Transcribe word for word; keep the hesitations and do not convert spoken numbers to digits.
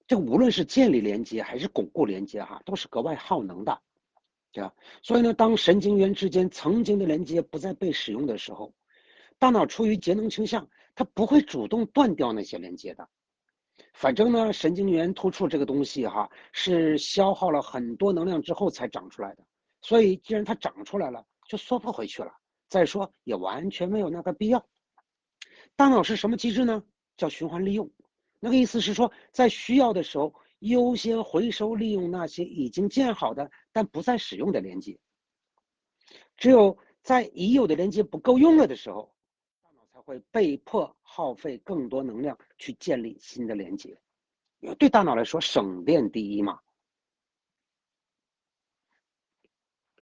这个无论是建立连接还是巩固连接哈，都是格外耗能的，对吧？所以呢，当神经元之间曾经的连接不再被使用的时候，大脑出于节能倾向，它不会主动断掉那些连接的。反正呢，神经元突触这个东西哈，是消耗了很多能量之后才长出来的，所以既然它长出来了，就缩不回去了。再说也完全没有那个必要。大脑是什么机制呢？叫循环利用。那个意思是说，在需要的时候，优先回收利用那些已经建好的但不再使用的连接。只有在已有的连接不够用了的时候，大脑才会被迫耗费更多能量去建立新的连接。对大脑来说，省电第一嘛。